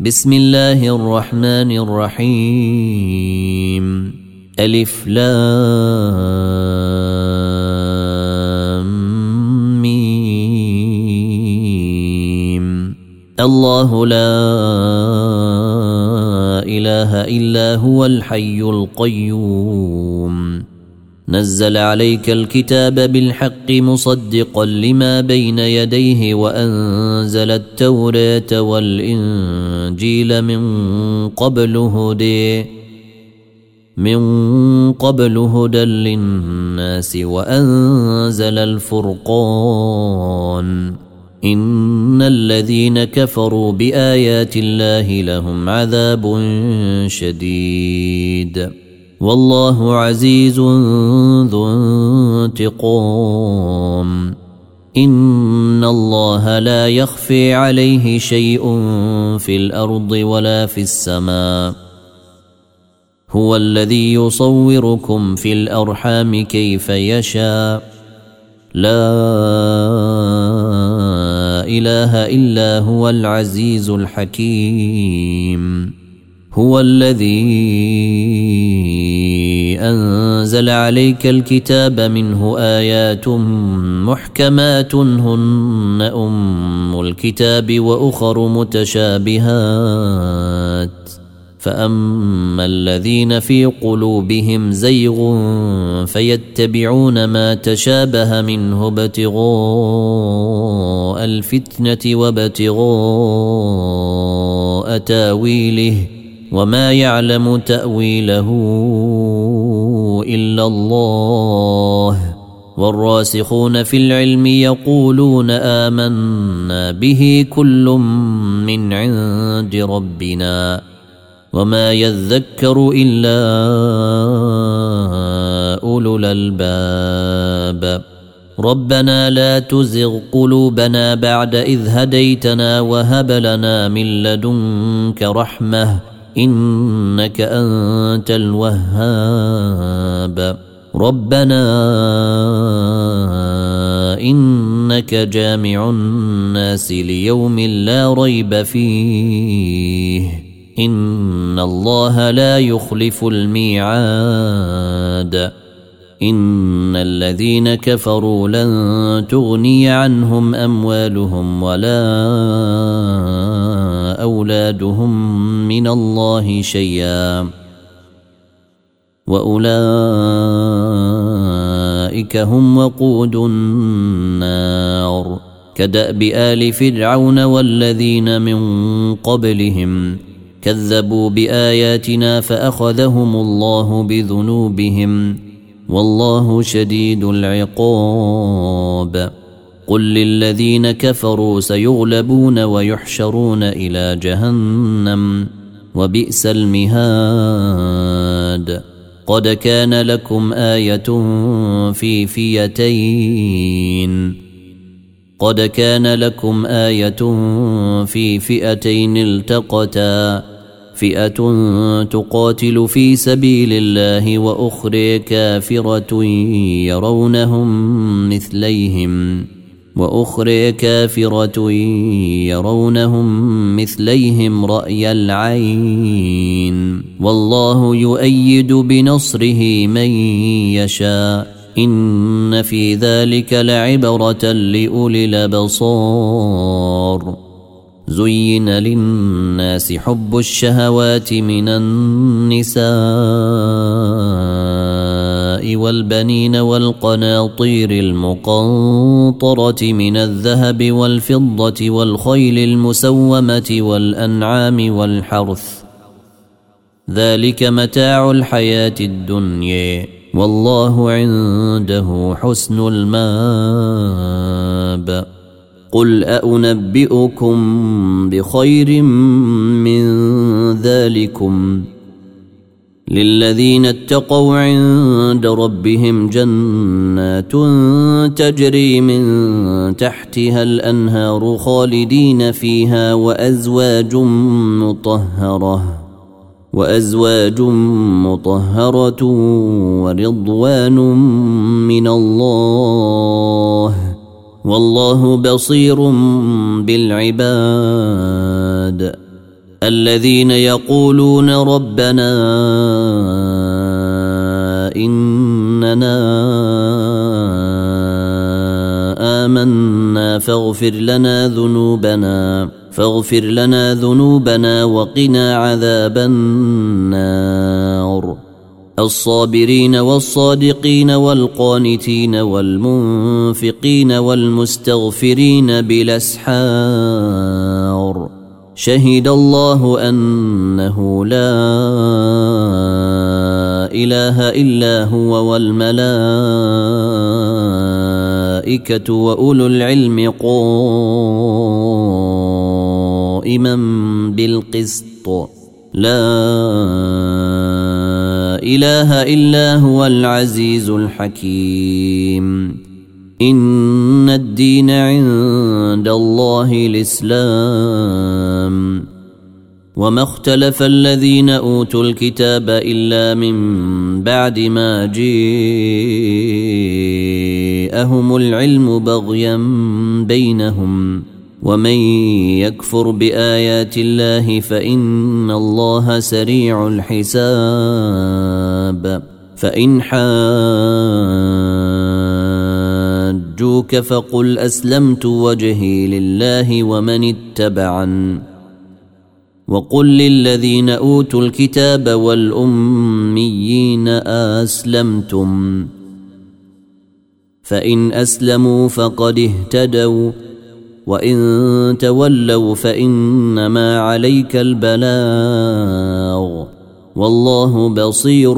بسم الله الرحمن الرحيم ألف لام ميم الله لا إله إلا هو الحي القيوم نزل عليك الكتاب بالحق مصدقا لما بين يديه وأنزل التوراة والإنجيل من قبل هدى للناس وأنزل الفرقان إن الذين كفروا بآيات الله لهم عذاب شديد والله عزيز ذو انتقام إن الله لا يخفي عليه شيء في الأرض ولا في السماء هو الذي يصوركم في الأرحام كيف يشاء لا إله إلا هو العزيز الحكيم هو الذي أنزل عليك الكتاب منه آيات محكمات هن أم الكتاب وأخر متشابهات فأما الذين في قلوبهم زيغ فيتبعون ما تشابه منه ابتغاء الفتنة وابتغاء تاويله وما يعلم تأويله إلا الله والراسخون في العلم يقولون آمنا به كل من عند ربنا وما يذكر إلا أولو الألباب ربنا لا تزغ قلوبنا بعد إذ هديتنا وهب لنا من لدنك رحمة إنك أنت الوهاب ربنا إنك جامع الناس ليوم لا ريب فيه إن الله لا يخلف الميعاد إن الذين كفروا لن تغني عنهم أموالهم ولا أولادهم من الله شيئا وأولئك هم وقود النار كدأب آل فرعون والذين من قبلهم كذبوا بآياتنا فأخذهم الله بذنوبهم والله شديد العقاب قل للذين كفروا سيغلبون ويحشرون إلى جهنم وبئس المهاد قد كان لكم آية في فئتين التقتا فئة تقاتل في سبيل الله وأخرى كافرة يرونهم مثليهم رأي العين والله يؤيد بنصره من يشاء إن في ذلك لعبرة لأولي الأبصار زين للناس حب الشهوات من النساء والبنين والقناطير المقنطرة من الذهب والفضة والخيل المسومة والأنعام والحرث ذلك متاع الحياة الدنيا والله عنده حسن المآب قل أنبئكم بخير من ذلكم للذين اتقوا عند ربهم جنات تجري من تحتها الأنهار خالدين فيها وأزواج مطهرة ورضوان من الله والله بصير بالعباد الذين يقولون ربنا إننا آمنا فاغفر لنا ذنوبنا وقنا عذاب النار الصابرين والصادقين والقانتين والمنفقين والمستغفرين بالأسحار شهد الله أنه لا إله إلا هو والملائكة وأولو العلم قائما بالقسط لا إله إلا هو العزيز الحكيم إن الدين عند الله الإسلام وما اختلف الذين أوتوا الكتاب إلا من بعد ما جاءهم العلم بغيا بينهم ومن يكفر بآيات الله فإن الله سريع الحساب فإن حاجوك فقل أسلمت وجهي لله ومن اتبعن وقل للذين أوتوا الكتاب والأميين أسلمتم فإن أسلموا فقد اهتدوا وإن تولوا فإنما عليك البلاغ والله بصير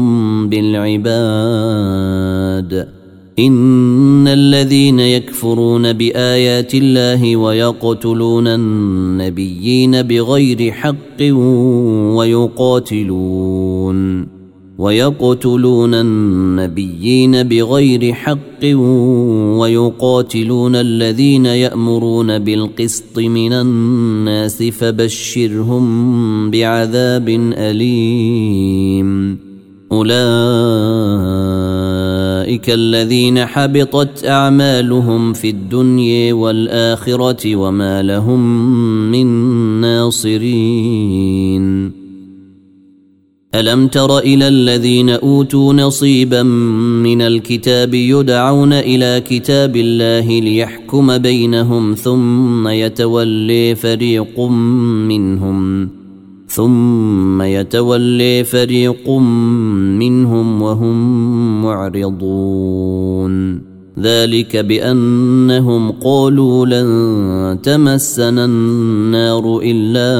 بالعباد إن الذين يكفرون بآيات الله ويقتلون النبيين بغير حق ويقاتلون الذين يأمرون بالقسط من الناس فبشرهم بعذاب أليم أولئك الذين حبطت أعمالهم في الدنيا والآخرة وما لهم من ناصرين ألم تر إلى الذين أوتوا نصيبا من الكتاب يدعون إلى كتاب الله ليحكم بينهم ثم يتولي فريق منهم وهم معرضون ذلك بأنهم قالوا لن تمسنا النار إلا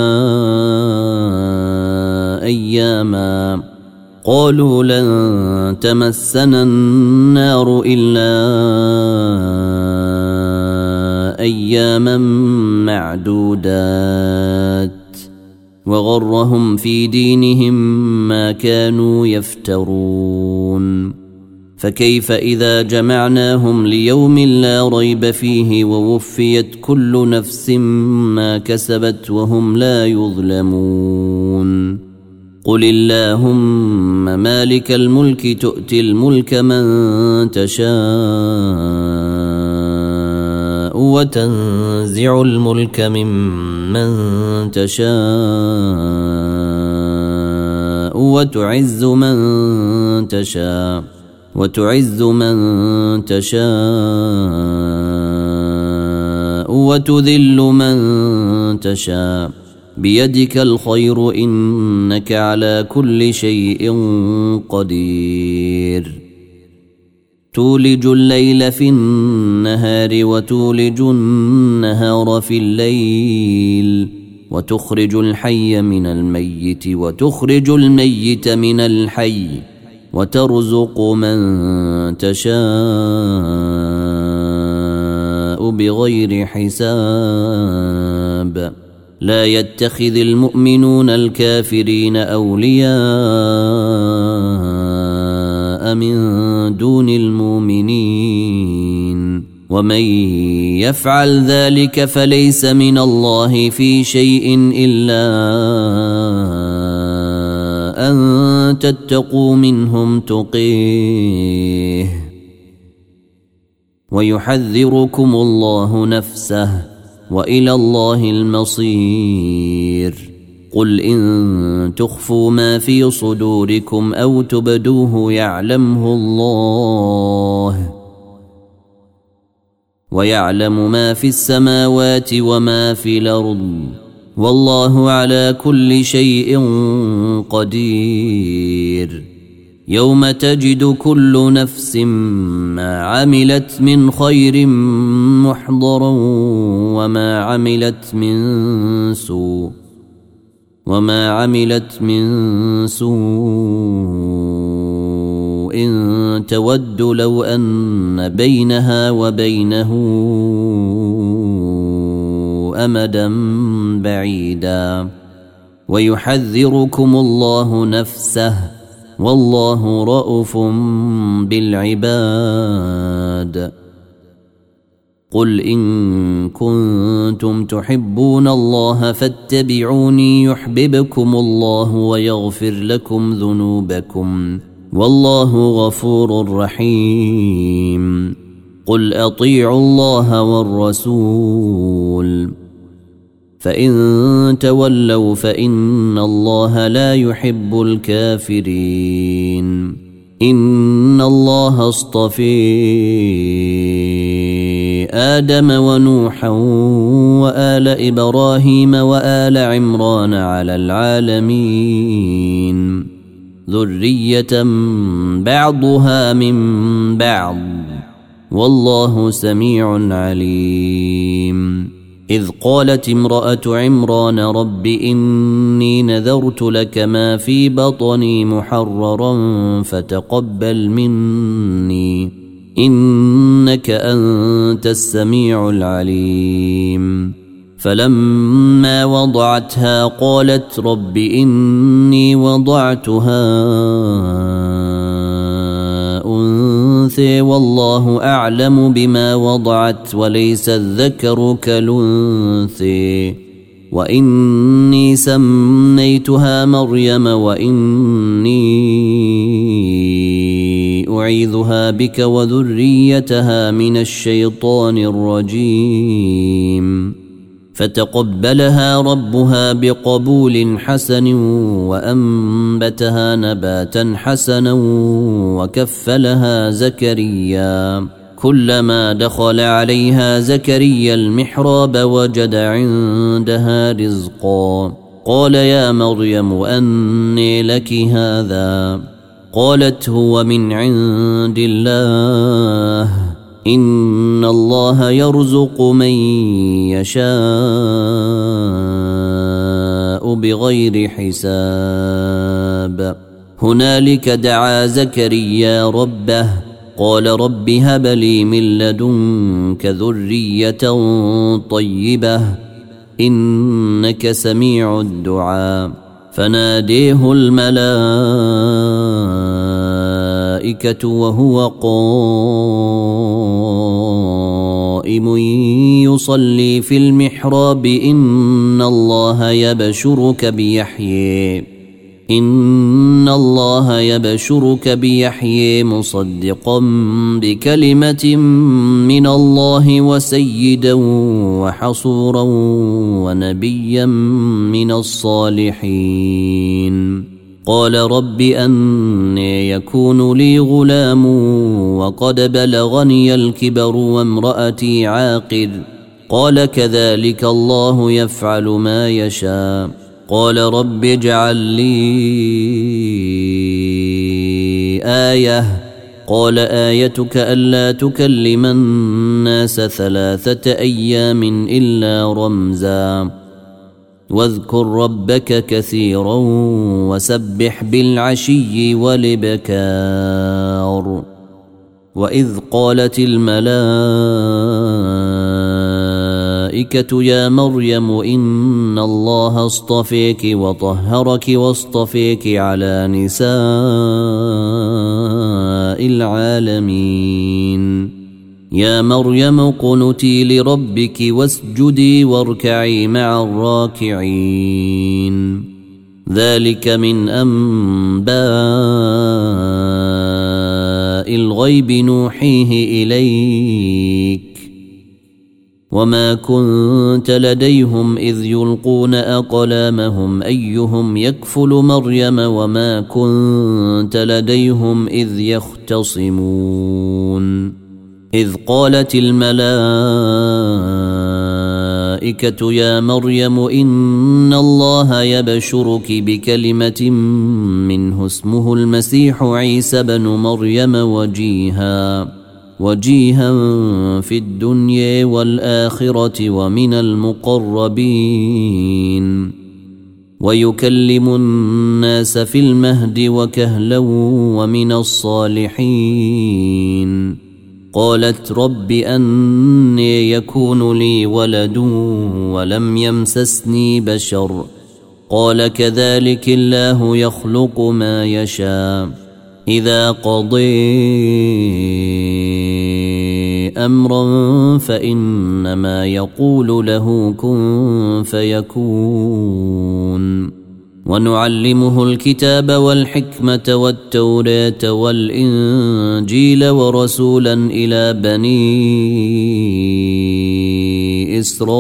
أياما معدودات وغرهم في دينهم ما كانوا يفترون فكيف إذا جمعناهم ليوم لا ريب فيه ووفيت كل نفس ما كسبت وهم لا يظلمون قل اللهم مالك الملك تؤتي الملك من تشاء وتنزع الملك ممن تشاء وتعز من تشاء وتذل من تشاء بيدك الخير إنك على كل شيء قدير تولج الليل في النهار وتولج النهار في الليل وتخرج الحي من الميت وتخرج الميت من الحي وترزق من تشاء بغير حساب لا يتخذ المؤمنون الكافرين أولياء من دون المؤمنين ومن يفعل ذلك فليس من الله في شيء إلا أن تتقوا منهم تقيه ويحذركم الله نفسه وإلى الله المصير قل إن تخفوا ما في صدوركم أو تبدوه يعلمه الله ويعلم ما في السماوات وما في الأرض والله على كل شيء قدير. يوم تجد كل نفس ما عملت من خير محضرا وما عملت من سوء تود لو أن بينها وبينه أمدا بعيدا ويحذركم الله نفسه والله رءوف بالعباد. قل إن كنتم تحبون الله فاتبعوني يحببكم الله ويغفر لكم ذنوبكم والله غفور رحيم. قل أطيعوا الله والرسول فإن تولوا فإن الله لا يحب الكافرين. إن الله اصطفي آدم ونوحا وآل إبراهيم وآل عمران على العالمين ذرية بعضها من بعض والله سميع عليم. إذ قالت امرأة عمران رب إني نذرت لك ما في بطني محررا فتقبل مني إنك أنت السميع العليم. فلما وضعتها قالت رب إني وضعتها أنثى والله أعلم بما وضعت وليس الذكر كالأنثى وإني سميتها مريم وإني أعيذها بك وذريتها من الشيطان الرجيم. فتقبلها ربها بقبول حسن وأنبتها نباتا حسنا وكفلها زكريا. كلما دخل عليها زكريا المحراب وجد عندها رزقا قال يا مريم أنى لك هذا قالت هو من عند الله إن الله يرزق من يشاء بغير حساب. هنالك دعا زكريا ربه قال رب هب لي من لدنك ذرية طيبة إنك سميع الدعاء. فناديه الملائكة وهو قائم يصلي في المحراب إن الله يبشرك بيحيى مصدقا بكلمة من الله وسيدا وحصورا ونبيا من الصالحين. قال رب أنى يكون لي غلام وقد بلغني الكبر وامرأتي عاقر قال كذلك الله يفعل ما يشاء. قال رب اجعل لي آية قال آيتك ألا تكلم الناس 3 أيام إلا رمزا واذكر ربك كثيرا وسبح بالعشي والإبكار. وإذ قالت الملائكة يا مريم إن الله اصطفيك وطهرك واصطفيك على نساء العالمين. يا مريم قنتي لربك واسجدي واركعي مع الراكعين. ذلك من أنباء الغيب نوحيه إليك وما كنت لديهم إذ يلقون أقلامهم أيهم يكفل مريم وما كنت لديهم إذ يختصمون إذ قالت الملائكة يا مريم إن الله يبشرك بكلمة منه اسمه المسيح عيسى بن مريم وجيها في الدنيا والآخرة ومن المقربين ويكلم الناس في المهد وكهلا ومن الصالحين قالت رب أني يكون لي ولد ولم يمسسني بشر قال كذلك الله يخلق ما يشاء إذا قضي أمرا فإنما يقول له كن فيكون ونعلمه الكتاب والحكمة والتوراة والإنجيل ورسولا إلى بني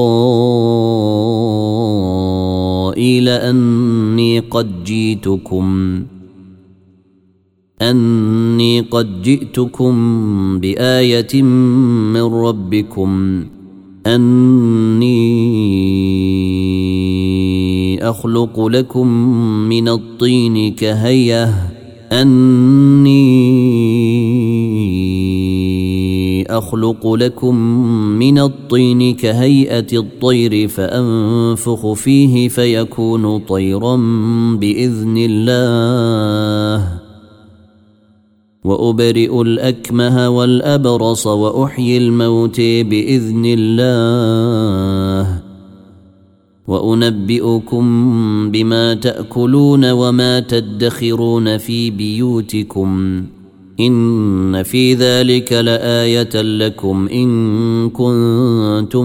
إسرائيل أني قد جئتكم بآية من ربكم أني أخلق لكم من الطين كهيئة الطير فأنفخ فيه فيكون طيرا بإذن الله وأبرئ الأكمه والأبرص وأحيي الموت بإذن الله وأنبئكم بما تأكلون وما تدخرون في بيوتكم إن في ذلك لآية لكم إن كنتم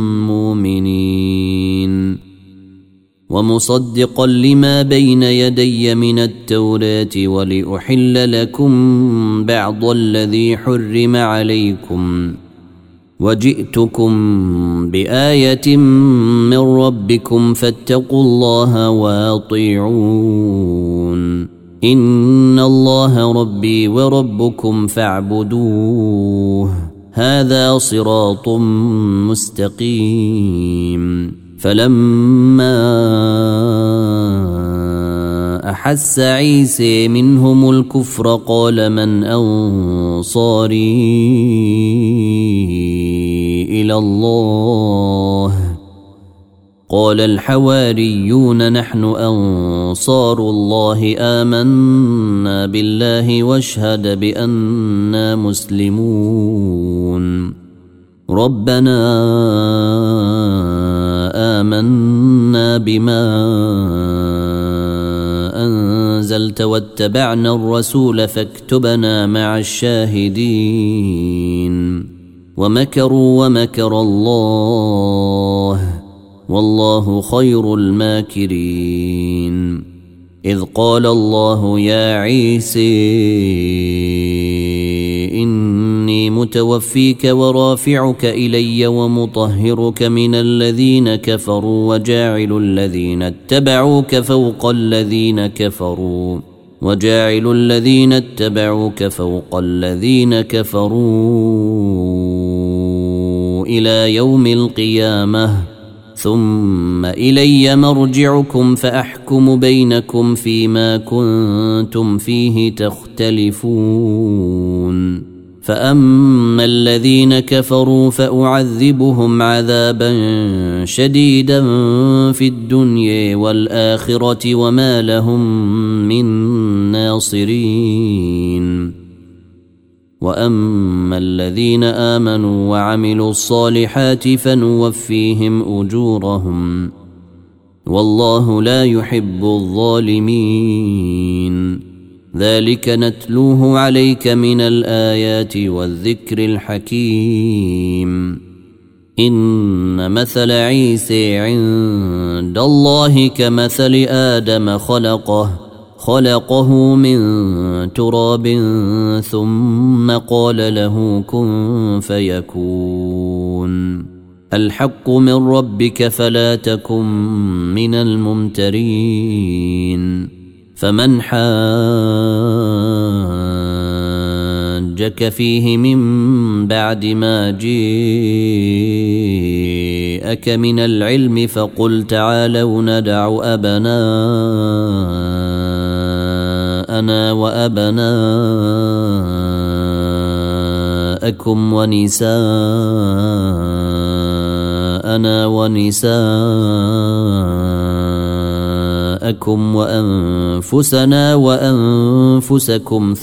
مؤمنين ومصدقا لما بين يدي من التوراة ولأحل لكم بعض الذي حرم عليكم وجئتكم بآية من ربكم فاتقوا الله وأطيعون إن الله ربي وربكم فاعبدوه هذا صراط مستقيم فلما أحس عيسى منهم الكفر قال من أنصاري إلى الله قال الحواريون نحن أنصار الله آمنا بالله واشهد بأننا مسلمون ربنا آمنا بما أنزلت واتبعنا الرسول فاكتبنا مع الشاهدين ومكروا ومكر الله والله خير الماكرين إذ قال الله يا عيسى إني متوفيك ورافعك إلي ومطهرك من الذين كفروا وجاعل الذين اتبعوك فوق الذين كفروا إلى يوم القيامة ثم إلي مرجعكم فأحكم بينكم فيما كنتم فيه تختلفون فأما الذين كفروا فأعذبهم عذابا شديدا في الدنيا والآخرة وما لهم من ناصرين وأما الذين آمنوا وعملوا الصالحات فنوفيهم أجورهم والله لا يحب الظالمين ذلك نتلوه عليك من الآيات والذكر الحكيم إن مثل عيسى عند الله كمثل آدم خلقه من تراب ثم قال له كن فيكون الحق من ربك فلا تكن من الممترين. فمن حاجك فيه من بعد ما جاءك من العلم فقل تعالوا ندع أبناءنا وأبناءكم ونساءنا ونساءكم وأنفسنا وأنفسكم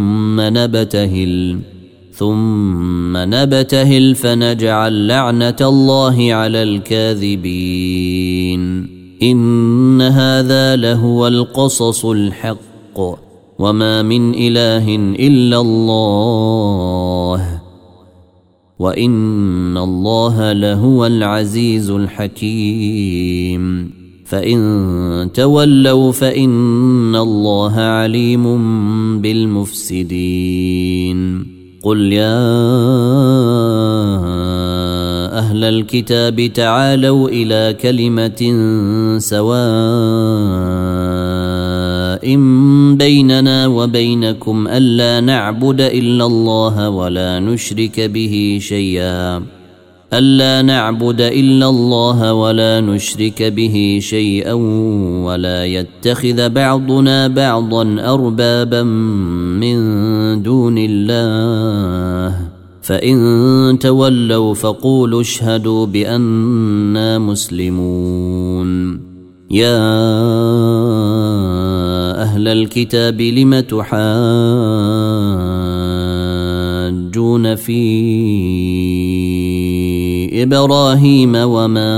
ثم نبتهل فنجعل لعنة الله على الكاذبين. إن هذا لهو القصص الحق وما من إله إلا الله وإن الله لهو العزيز الحكيم. فإن تولوا فإن الله عليم بالمفسدين. قل يا أهل الكتاب تعالوا إلى كلمة سواء بيننا وبينكم ألا نعبد إلا الله ولا نشرك به شيئا ولا يتخذ بعضنا بعضا أربابا من دون الله. فإن تولوا فقولوا اشهدوا بأننا مسلمون. يا أهل الكتاب لم تحاجون في إبراهيم وما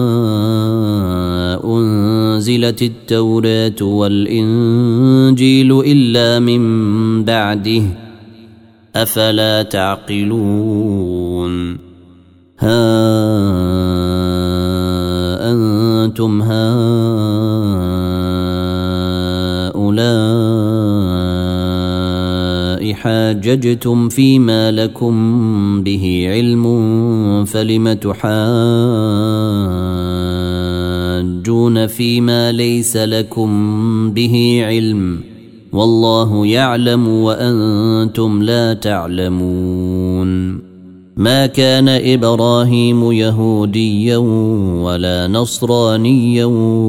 أنزلت التوراة والإنجيل إلا من بعده أفلا تعقلون. ها أنتم هؤلاء حاججتم فيما لكم به علم فلم تحاجون فيما ليس لكم به علم والله يعلم وأنتم لا تعلمون. ما كان إبراهيم يهوديا ولا نصرانيا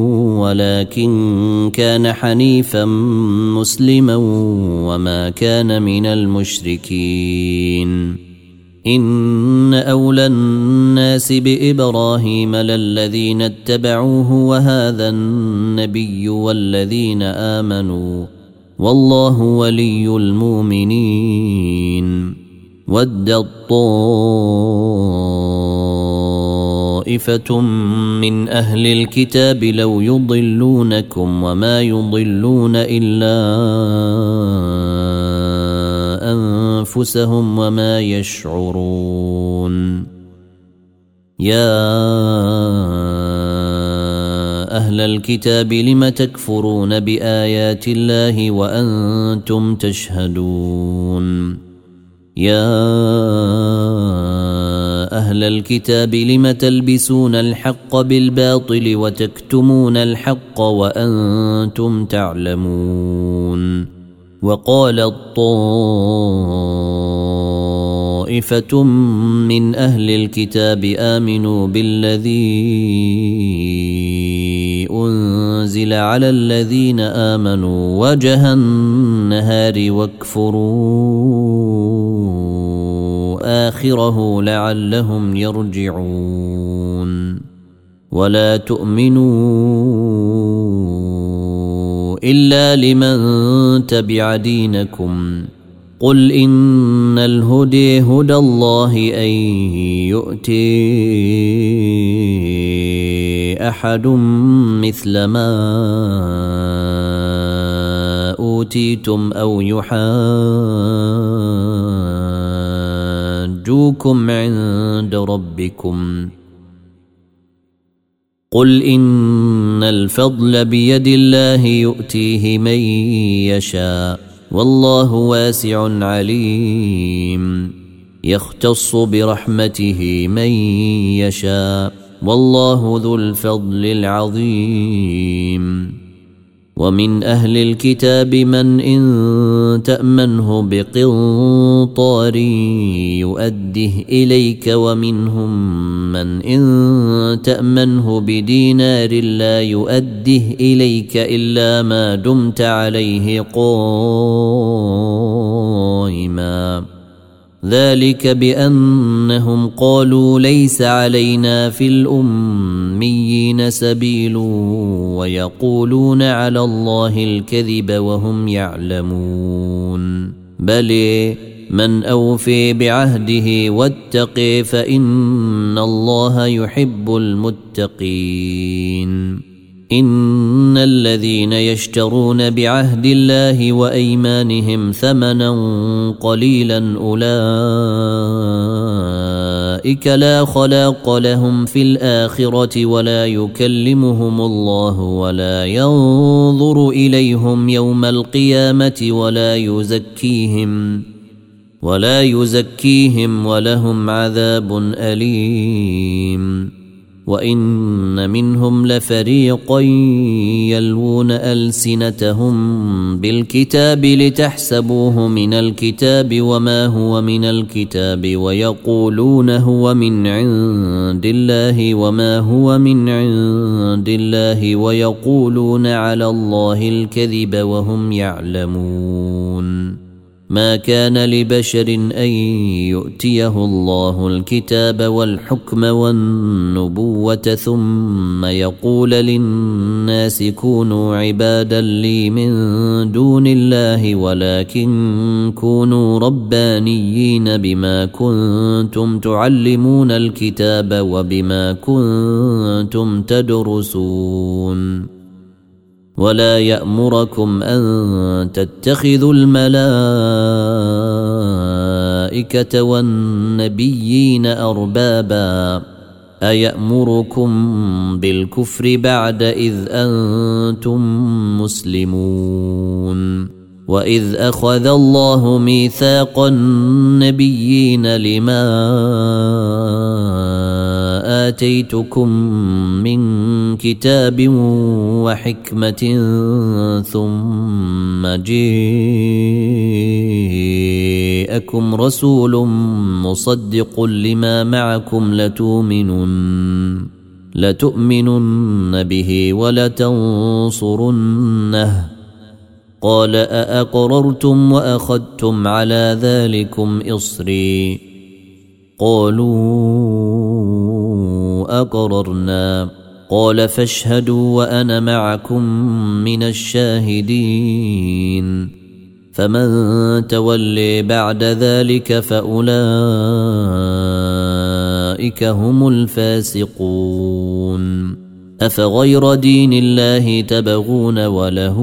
ولكن كان حنيفا مسلما وما كان من المشركين. إن أولى الناس بإبراهيم للذين اتبعوه وهذا النبي والذين آمنوا والله ولي المؤمنين. ودت طائفة من أهل الكتاب لو يضلونكم وما يضلون إلا أنفسهم وما يشعرون. يا أهل الكتاب لم تكفرون بآيات الله وأنتم تشهدون. يا أهل الكتاب لم تلبسون الحق بالباطل وتكتمون الحق وأنتم تعلمون. وقالت طائفة من أهل الكتاب آمنوا بالذي أنزل على الذين آمنوا وجه النهار واكفروا آخره لعلهم يرجعون. ولا تؤمنوا إلا لمن تبع دينكم. قل إن الهدي هدى الله أن يؤتي أحد مثل ما أوتيتم أو يحاجوكم عند ربكم. قل إن الفضل بيد الله يؤتيه من يشاء والله واسع عليم. يختص برحمته من يشاء والله ذو الفضل العظيم. ومن أهل الكتاب من إن تأمنه بقنطار يؤده إليك ومنهم من إن تأمنه بدينار لا يؤده إليك إلا ما دمت عليه قائما ذلك بأنهم قالوا ليس علينا في الأميين سبيل ويقولون على الله الكذب وهم يعلمون. بل من أوفي بعهده واتقي فإن الله يحب المتقين. إن الذين يشترون بعهد الله وأيمانهم ثمنا قليلا أولئك لا خلاق لهم في الآخرة ولا يكلمهم الله ولا ينظر إليهم يوم القيامة ولا يزكيهم ولهم عذاب أليم. وإن منهم لفريقا يلوون ألسنتهم بالكتاب لتحسبوه من الكتاب وما هو من الكتاب ويقولون هو من عند الله وما هو من عند الله ويقولون على الله الكذب وهم يعلمون. ما كان لبشر أن يؤتيه الله الكتاب والحكم والنبوة ثم يقول للناس كونوا عبادا لي من دون الله ولكن كونوا ربانيين بما كنتم تعلمون الكتاب وبما كنتم تدرسون. ولا يأمركم أن تتخذوا الملائكة والنبيين أربابا أيأمركم بالكفر بعد إذ أنتم مسلمون. وإذ أخذ الله ميثاق النبيين لما آتيتكم من كتاب وحكمة ثم جاءكم رسول مصدق لما معكم لتؤمنن به ولتنصرنه قال أأقررتم وأخذتم على ذلكم إصري قالوا أقررنا قال فاشهدوا وأنا معكم من الشاهدين. فمن تولي بعد ذلك فأولئك هم الفاسقون. أفغير دين الله تبغون وله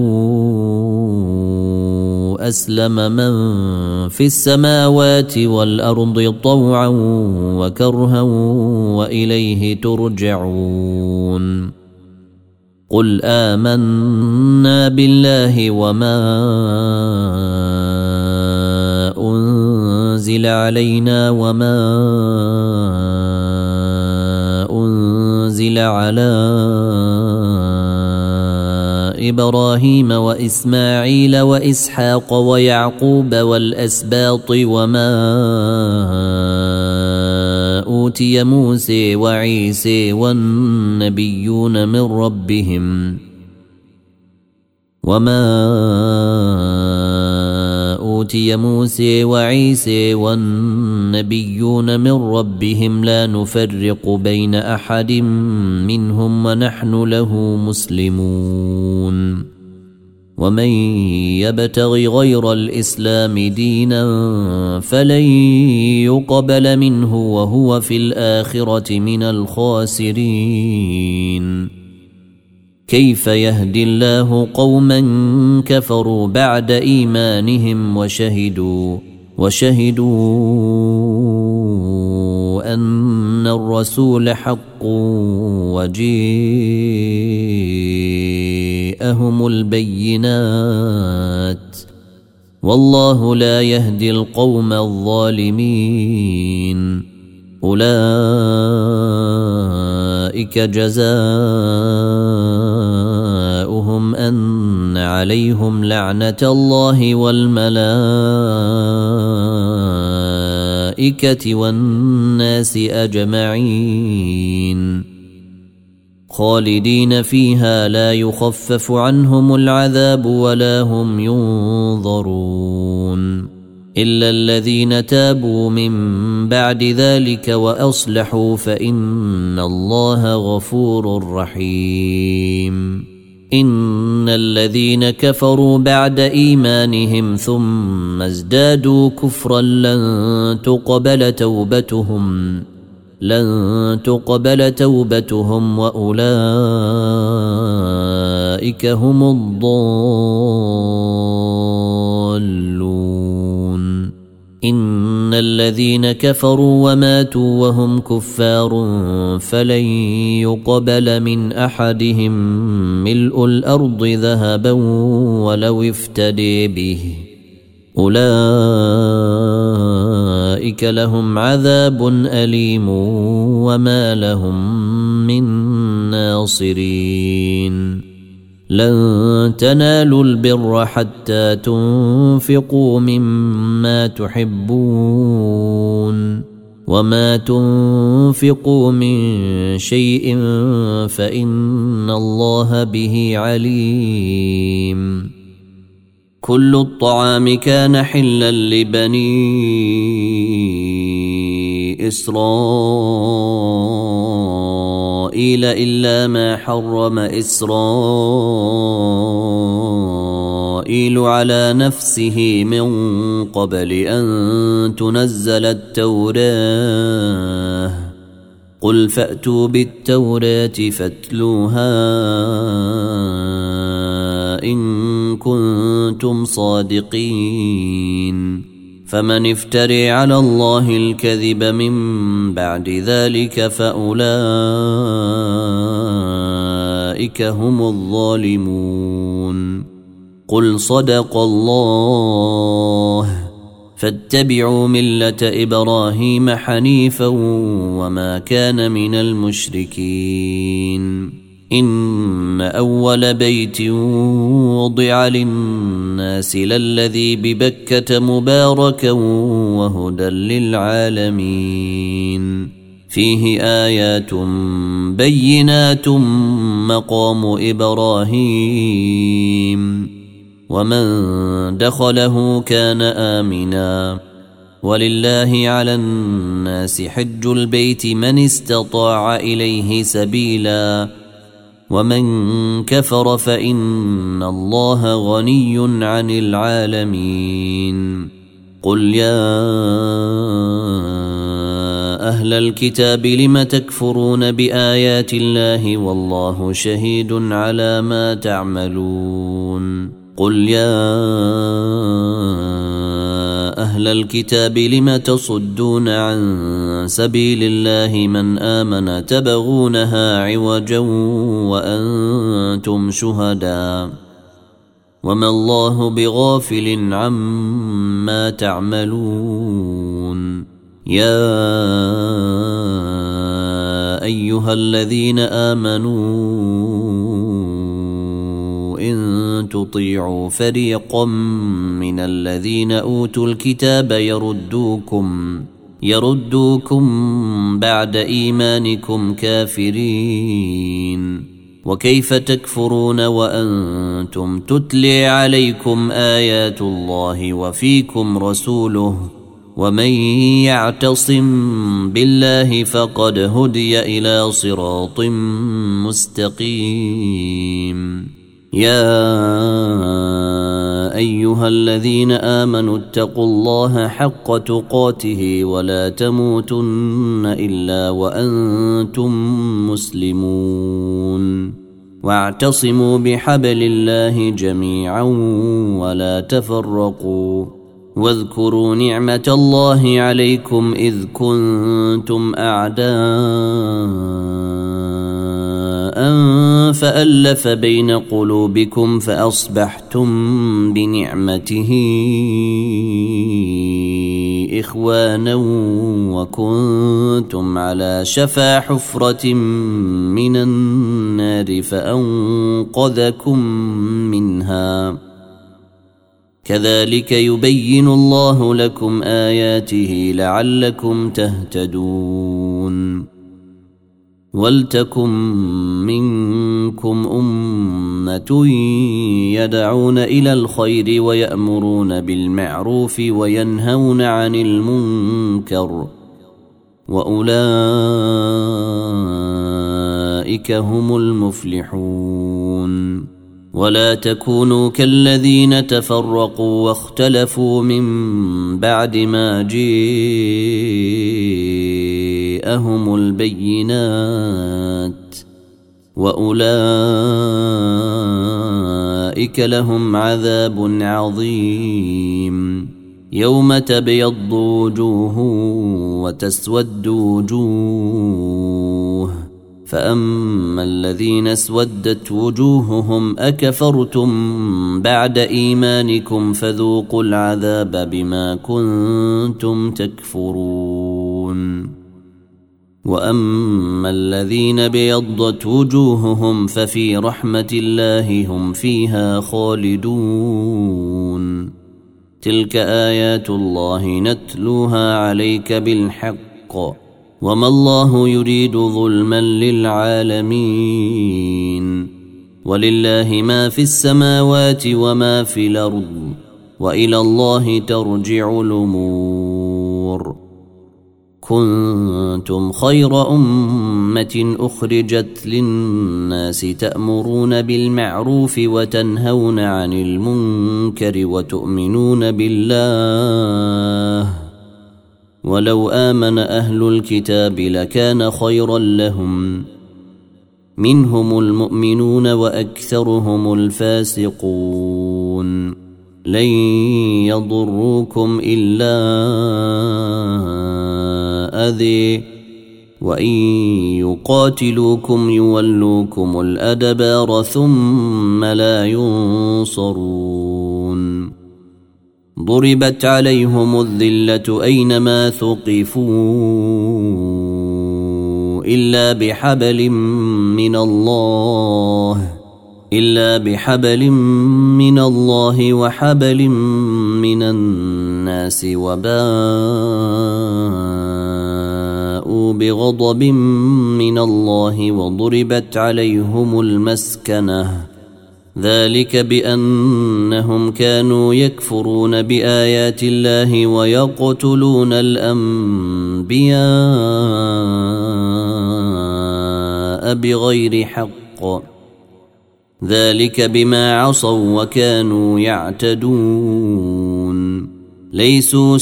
أسلم من في السماوات والأرض طوعا وكرها وإليه ترجعون. قل آمنا بالله وما أنزل علينا وما أنزل على إبراهيم وإسماعيل وإسحاق ويعقوب والأسباط وما أوتي موسى وعيسى والنبيون من ربهم لا نفرق بين أحد منهم ونحن له مسلمون. ومن يبتغ غير الإسلام دينا فلن يقبل منه وهو في الآخرة من الخاسرين. كيف يهدي الله قوما كفروا بعد إيمانهم وشهدوا أن الرسول حق وجيءهم البينات والله لا يهدي القوم الظالمين أولئك جزاؤهم أن عليهم لعنة الله والملائكة والناس أجمعين خالدين فيها لا يخفف عنهم العذاب ولا هم ينظرون إلا الذين تابوا من بعد ذلك وأصلحوا فإن الله غفور رحيم إن الذين كفروا بعد إيمانهم ثم ازدادوا كفرا لن تقبل توبتهم وأولئك هم الضالون إن الذين كفروا وماتوا وهم كفار فلن يقبل من أحدهم ملء الأرض ذهبا ولو افتدي به أولئك لهم عذاب أليم وما لهم من ناصرين لن تنالوا البر حتى تنفقوا مما تحبون وما تنفقوا من شيء فإن الله به عليم كل الطعام كان حلا لبني إسرائيل إلا ما حرم إسرائيل على نفسه من قبل أن تنزل التوراة قل فأتوا بالتوراة فاتلوها إن كنتم صادقين فمن افتري على الله الكذب من بعد ذلك فأولئك هم الظالمون قل صدق الله فاتبعوا ملة إبراهيم حنيفا وما كان من المشركين إن أول بيت وضع للناس للذي ببكة مباركا وهدى للعالمين فيه آيات بينات مقام إبراهيم ومن دخله كان آمنا ولله على الناس حج البيت من استطاع إليه سبيلا ومن كفر فإن الله غني عن العالمين قل يا أهل الكتاب لم تكفرون بآيات الله والله شهيد على ما تعملون قل يا أهل الكتاب لم تصدون عن سبيل الله من آمن تبغونها عوجا وأنتم شهداء وما الله بغافل عما تعملون يا أيها الذين آمنوا إن تطيعوا فريقا من الذين أوتوا الكتاب يردوكم بعد إيمانكم كافرين وكيف تكفرون وأنتم تتلي عليكم آيات الله وفيكم رسوله ومن يعتصم بالله فقد هدي إلى صراط مستقيم يا أيها الذين آمنوا اتقوا الله حق تقاته ولا تموتن إلا وأنتم مسلمون واعتصموا بحبل الله جميعا ولا تفرقوا واذكروا نعمة الله عليكم إذ كنتم أعداء فألف بين قلوبكم فأصبحتم بنعمته إخوانا وكنتم على شفا حفرة من النار فأنقذكم منها كذلك يبين الله لكم آياته لعلكم تهتدون ولتكن منكم أمة يدعون إلى الخير ويأمرون بالمعروف وينهون عن المنكر وأولئك هم المفلحون ولا تكونوا كالذين تفرقوا واختلفوا من بعد ما جاءهم البينات وأولئك لهم عذاب عظيم يوم تبيض وجوه وتسود وجوه فأما الذين اسودت وجوههم أكفرتم بعد إيمانكم فذوقوا العذاب بما كنتم تكفرون وأما الذين بيضت وجوههم ففي رحمة الله هم فيها خالدون تلك آيات الله نتلوها عليك بالحق وما الله يريد ظلما للعالمين ولله ما في السماوات وما في الأرض وإلى الله ترجع الأمور كنتم خير أمة أخرجت للناس تأمرون بالمعروف وتنهون عن المنكر وتؤمنون بالله ولو آمن أهل الكتاب لكان خيرا لهم منهم المؤمنون وأكثرهم الفاسقون لن يضروكم إلا أذى وإن يقاتلوكم يولوكم الأدبار ثم لا ينصرون ضربت عليهم الذلة أينما ثقفوا إلا بحبل من الله وحبل من الناس وباءوا بغضب من الله وضربت عليهم المسكنة ذلك بأنهم كانوا يكفرون بآيات الله ويقتلون الأنبياء بغير حق ذلك بما عصوا وكانوا يعتدون ليسوا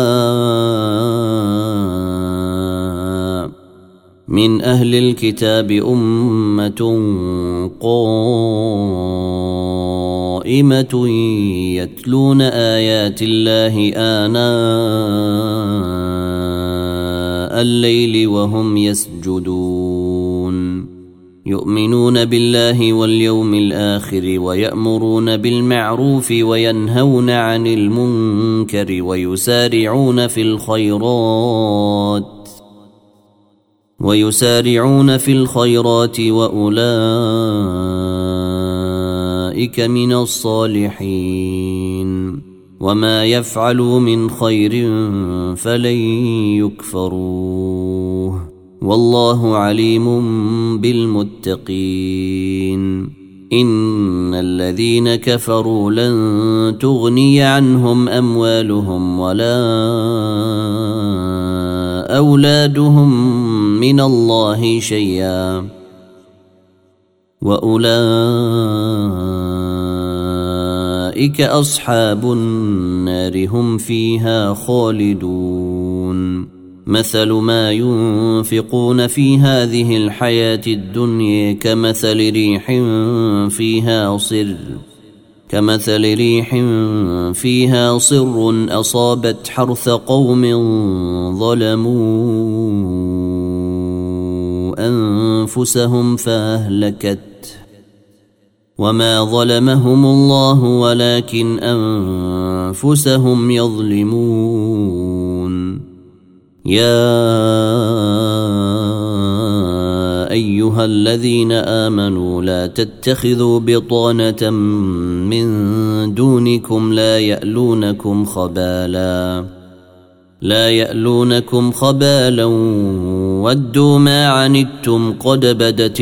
سواء من أهل الكتاب أمة قائمة يتلون آيات الله آناء الليل وهم يسجدون يؤمنون بالله واليوم الآخر ويأمرون بالمعروف وينهون عن المنكر ويسارعون في الخيرات وأولئك من الصالحين وما يفعلوا من خير فلن يكفروه والله عليم بالمتقين إن الذين كفروا لن تغني عنهم أموالهم ولا أولادهم من الله شيئا وأولئك أصحاب النار هم فيها خالدون مثل ما ينفقون في هذه الحياة الدنيا كمثل ريح فيها صر أصابت حرث قوم ظلموا أنفسهم فأهلكت وما ظلمهم الله ولكن أنفسهم يظلمون يا أيها الذين آمنوا لا تتخذوا بطانة من دونكم لا يألونكم خبالا ودوا ما عنتم قد بدت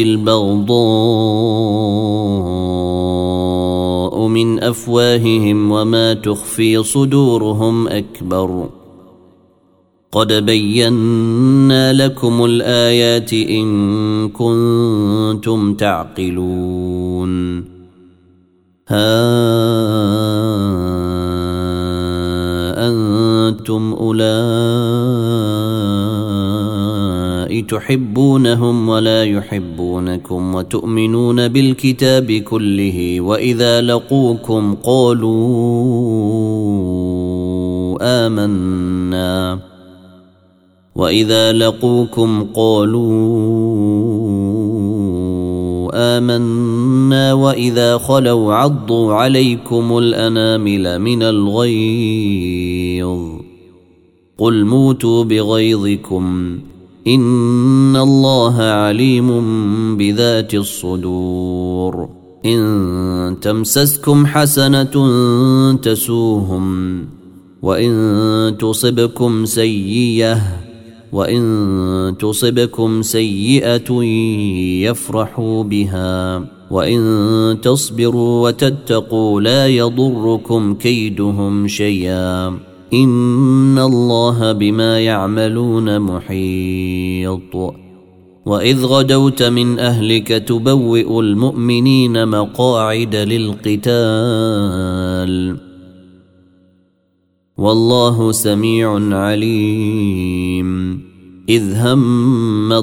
البغضاء من أفواههم وما تخفي صدورهم أكبر قد بينا لكم الآيات إن كنتم تعقلون ها أنتم أولئك تحبونهم ولا يحبونكم وتؤمنون بالكتاب كله وإذا لقوكم قالوا آمنا وإذا خلوا عضوا عليكم الأنامل من الغيظ قل موتوا بغيظكم إن الله عليم بذات الصدور إن تمسسكم حسنة تسوهم وإن تصبكم سيئة يفرحوا بها وإن تصبروا وتتقوا لا يضركم كيدهم شيئا إن الله بما يعملون محيط وإذ غدوت من أهلك تبوئ المؤمنين مقاعد للقتال والله سميع عليم إذ هم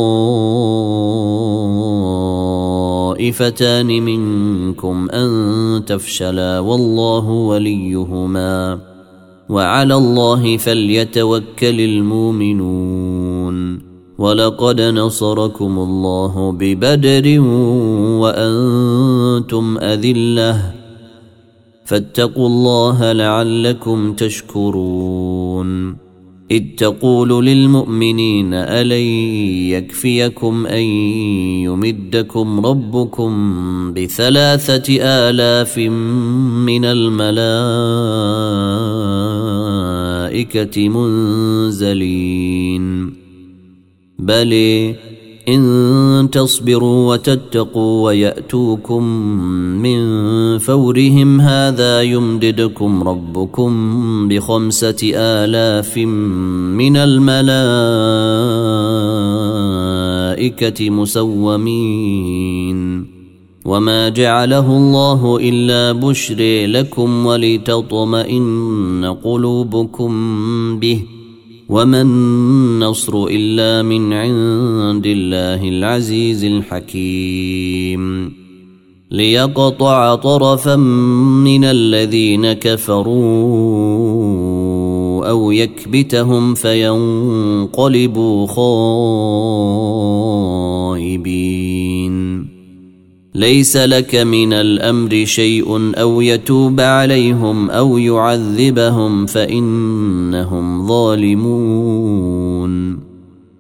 الطائفتان منكم أن تفشلا والله وليهما وعلى الله فليتوكل المؤمنون ولقد نصركم الله ببدر وأنتم أذلة فاتقوا الله لعلكم تشكرون إذ تقول للمؤمنين ألن يكفيكم أن يمدكم ربكم ب3,000 من الملائكة منزلين بل إن تصبروا وتتقوا ويأتوكم من فورهم هذا يمددكم ربكم ب5,000 من الملائكة مسومين وما جعله الله إلا بشر لكم ولتطمئن قلوبكم به وما النصر إلا من عند الله العزيز الحكيم ليقطع طرفا من الذين كفروا أو يكبتهم فينقلبوا خائبين ليس لك من الأمر شيء أو يتوب عليهم أو يعذبهم فإنهم ظالمون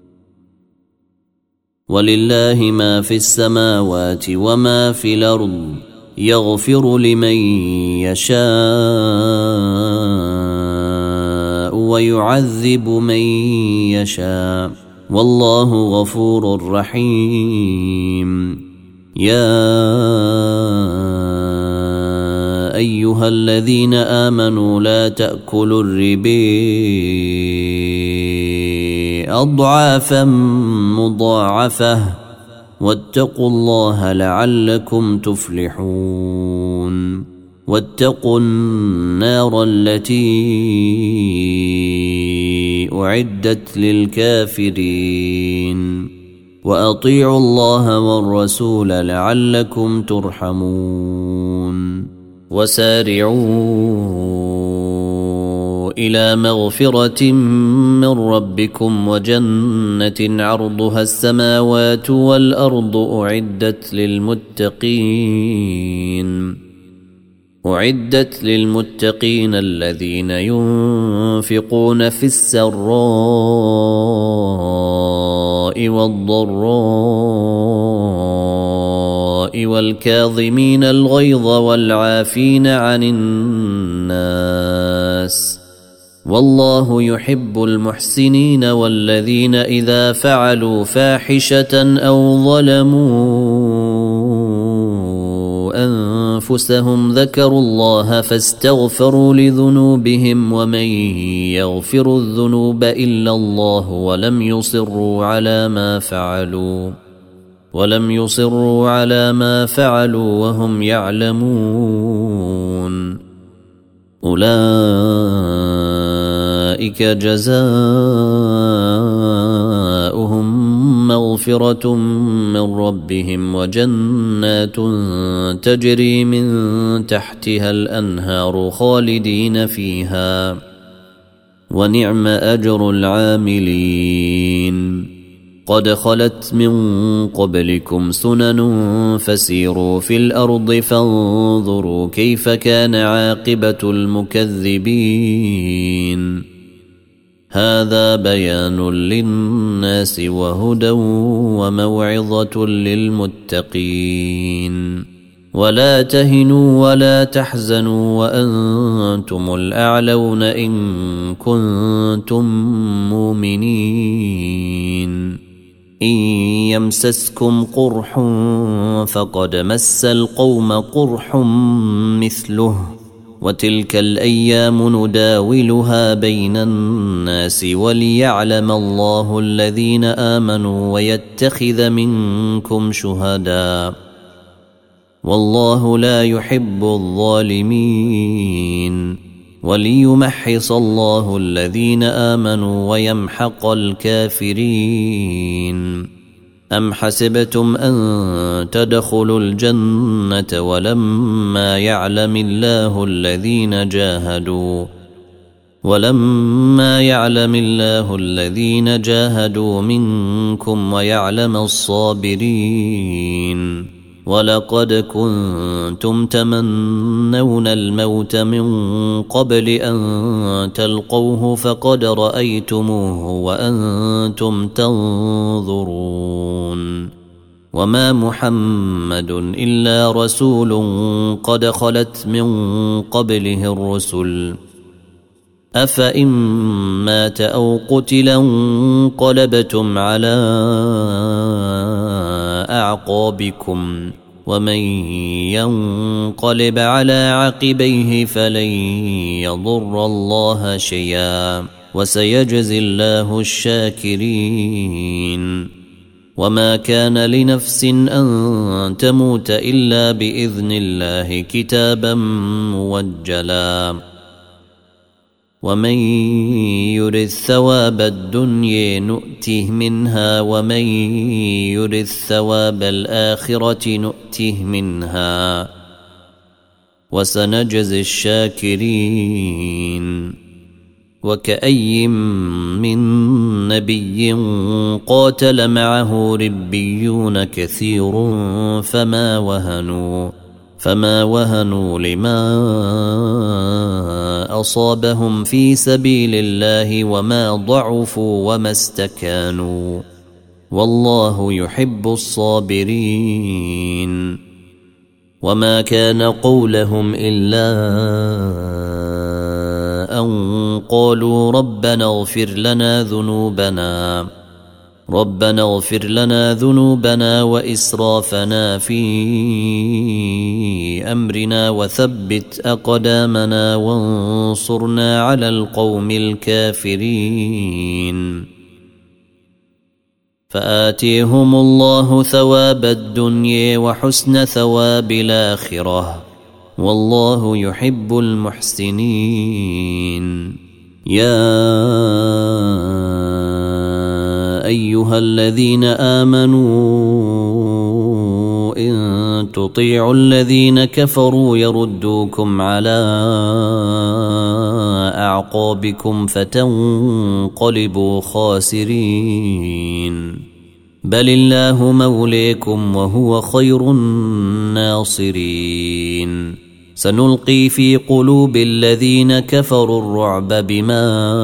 ولله ما في السماوات وما في الأرض يغفر لمن يشاء ويعذب من يشاء والله غفور رحيم يا أيها الذين آمنوا لا تأكلوا الربا أضعافا مضاعفة واتقوا الله لعلكم تفلحون واتقوا النار التي أعدت للكافرين وأطيعوا الله والرسول لعلكم ترحمون وسارعوا إلى مغفرة من ربكم وجنة عرضها السماوات والأرض أعدت للمتقين الذين ينفقون في السراء والضراء والكاظمين الغيظ والعافين عن الناس والله يحب المحسنين والذين إذا فعلوا فاحشة أو ظلموا أنفسهم ذكروا الله فاستغفروا لذنوبهم ومن يغفر الذنوب إلا الله ولم يصروا على ما فعلوا وهم يعلمون أولئك جزاؤهم مغفرة من ربهم وجنات تجري من تحتها الأنهار خالدين فيها ونعم أجر العاملين قد خلت من قبلكم سنن فسيروا في الأرض فانظروا كيف كان عاقبة المكذبين هذا بيان للناس وهدى وموعظة للمتقين ولا تهنوا ولا تحزنوا وأنتم الأعلون إن كنتم مؤمنين إن يمسسكم قرح فقد مس القوم قرح مثله وتلك الأيام نداولها بين الناس وليعلم الله الذين آمنوا ويتخذ منكم شهداء والله لا يحب الظالمين وليمحص الله الذين آمنوا ويمحق الكافرين أم حسبتم أن تدخلوا الجنة ولما يعلم الله الذين جاهدوا منكم ويعلم الصابرين ولقد كنتم تمنون الموت من قبل أن تلقوه فقد رأيتموه وأنتم تنظرون وما محمد إلا رسول قد خلت من قبله الرسل أفإن مات أو قتلا انقلبتم على أعقابكم ومن ينقلب على عقبيه فلن يضر الله شيئا وسيجزي الله الشاكرين وما كان لنفس أن تموت إلا بإذن الله كتابا موجلا ومن يرد ثواب الدنيا نؤته منها ومن يرد ثواب الآخرة نؤته منها وسنجزي الشاكرين وكأي من نبي قاتل معه ربيون كثير فما وهنوا لما أصابهم في سبيل الله وما ضعفوا وما استكانوا والله يحب الصابرين وما كان قولهم إلا أن قالوا ربنا اغفر لنا ذنوبنا وإسرافنا في أمرنا وثبت أقدامنا وانصرنا على القوم الكافرين فآتيهم الله ثواب الدنيا وحسن ثواب الآخرة والله يحب المحسنين يا أيها الذين آمنوا إن تطيعوا الذين كفروا يردوكم على أعقابكم فتنقلبوا خاسرين بل الله موليكم وهو خير الناصرين سنلقي في قلوب الذين كفروا الرعب بما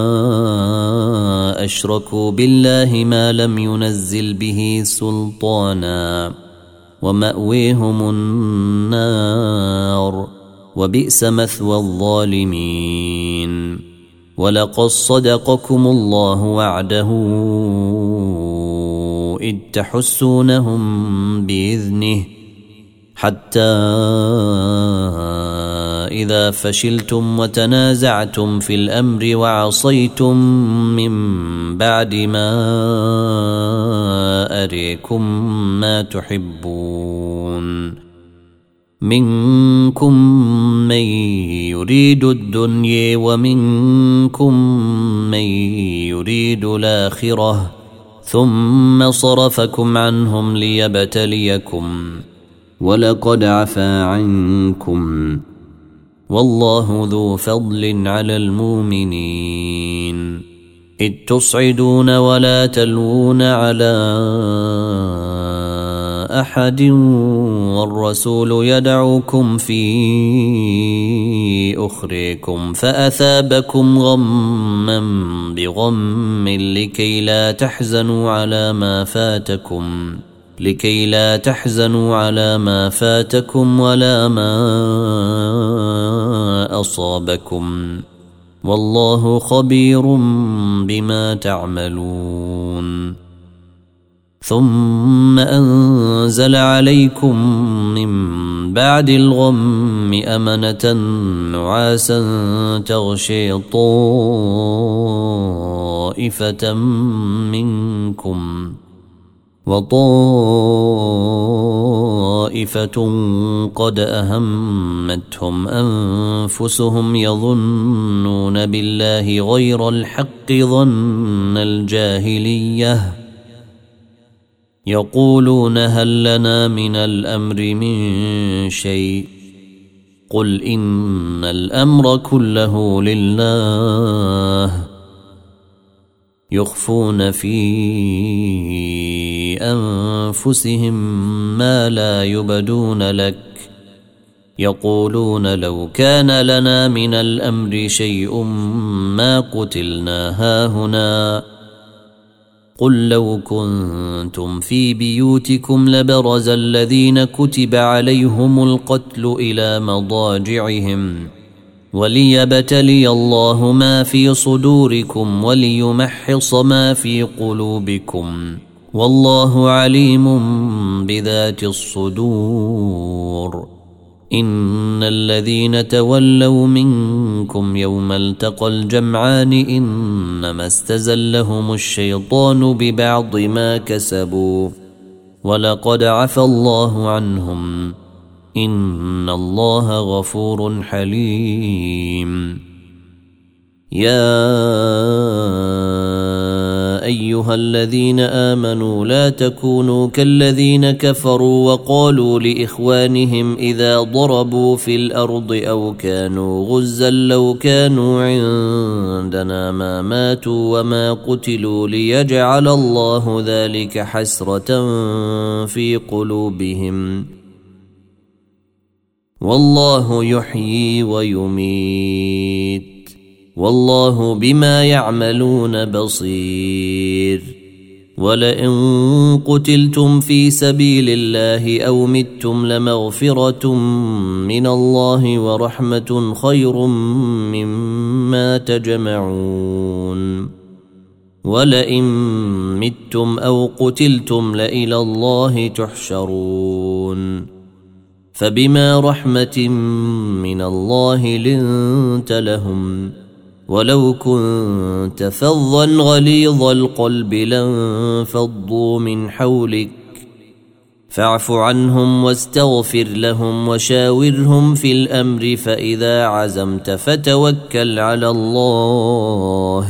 أشركوا بالله ما لم ينزل به سلطانا ومأويهم النار وبئس مثوى الظالمين ولقد صدقكم الله وعده إذ تحسونهم بإذنه حتى إذا فشلتم وتنازعتم في الأمر وعصيتم من بعد ما أريكم ما تحبون منكم من يريد الدنيا ومنكم من يريد الآخرة ثم صرفكم عنهم ليبتليكم ولقد عفا عنكم والله ذو فضل على المؤمنين إذ تصعدون ولا تلوون على أحد والرسول يدعوكم في أخريكم فأثابكم غما بغم لكي لا تحزنوا على ما فاتكم ولا ما أصابكم والله خبير بما تعملون ثم أنزل عليكم من بعد الغم أمنة نعاسا تغشي طائفة منكم وطائفة قد أهمتهم أنفسهم يظنون بالله غير الحق ظن الجاهلية يقولون هل لنا من الأمر من شيء قل إن الأمر كله لله يخفون في أنفسهم ما لا يبدون لك يقولون لو كان لنا من الأمر شيء ما قتلنا هاهنا قل لو كنتم في بيوتكم لبرز الذين كتب عليهم القتل إلى مضاجعهم وليبتلي الله ما في صدوركم وليمحص ما في قلوبكم والله عليم بذات الصدور إن الذين تولوا منكم يوم التقى الجمعان إنما استزلهم الشيطان ببعض ما كسبوا ولقد عفى الله عنهم إن الله غفور حليم يا أيها الذين آمنوا لا تكونوا كالذين كفروا وقالوا لإخوانهم إذا ضربوا في الأرض أو كانوا غزا لو كانوا عندنا ما ماتوا وما قتلوا ليجعل الله ذلك حسرة في قلوبهم والله يحيي ويميت والله بما يعملون بصير ولئن قتلتم في سبيل الله أو متم لمغفرة من الله ورحمة خير مما تجمعون ولئن متم أو قتلتم لإلى الله تحشرون فبما رحمة من الله لنت لهم ولو كنت فظا غليظ القلب لانفضوا من حولك فاعف عنهم واستغفر لهم وشاورهم في الأمر فإذا عزمت فتوكل على الله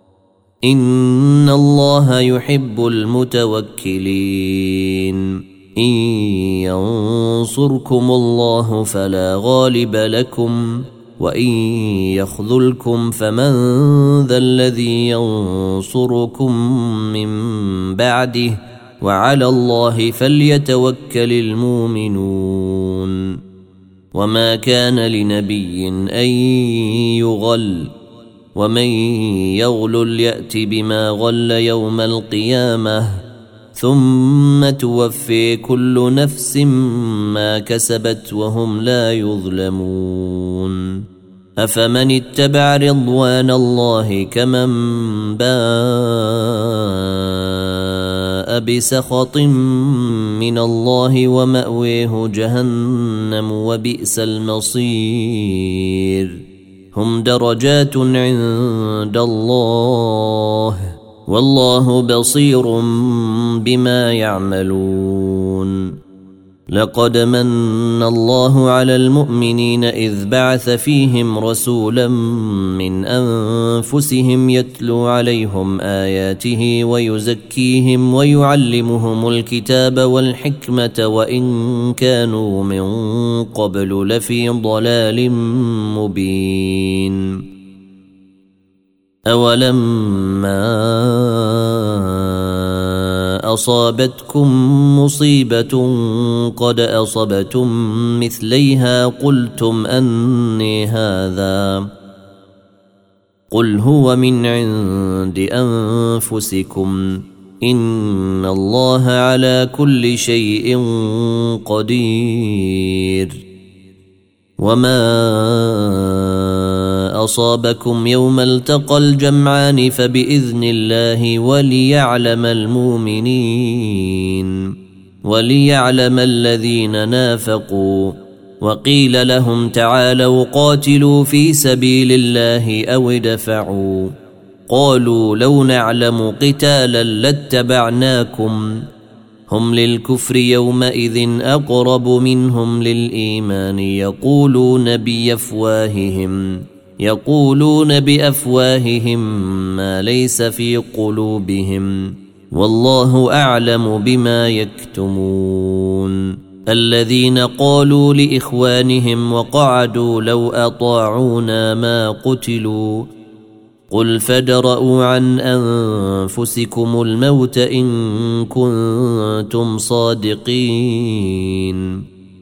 إن الله يحب المتوكلين إن ينصركم الله فلا غالب لكم وإن يخذلكم فمن ذا الذي ينصركم من بعده وعلى الله فليتوكل المؤمنون وما كان لنبي أن يغل ومن يغلل يأت بما غل يوم القيامة ثم توفي كل نفس ما كسبت وهم لا يظلمون أفمن اتبع رضوان الله كمن باء بسخط من الله ومأويه جهنم وبئس المصير هم درجات عند الله والله بصير بما يعملون لقد من الله على المؤمنين إذ بعث فيهم رسولا من أنفسهم يتلو عليهم آياته ويزكيهم ويعلمهم الكتاب والحكمة وإن كانوا من قبل لفي ضلال مبين أولما أصابتكم مصيبة قد أصبتم مثليها قلتم أني هذا قل هو من عند أنفسكم إن الله على كل شيء قدير وما أصابكم يوم التقى الجمعان فبإذن الله وليعلم المؤمنين وليعلم الذين نافقوا وقيل لهم تعالوا قاتلوا في سبيل الله أو ادفعوا قالوا لو نعلم قتالا لاتبعناكم هم للكفر يومئذ أقرب منهم للإيمان يقولون بأفواههم ما ليس في قلوبهم والله أعلم بما يكتمون الذين قالوا لإخوانهم وقعدوا لو أطاعونا ما قتلوا قل فادرءوا عن أنفسكم الموت إن كنتم صادقين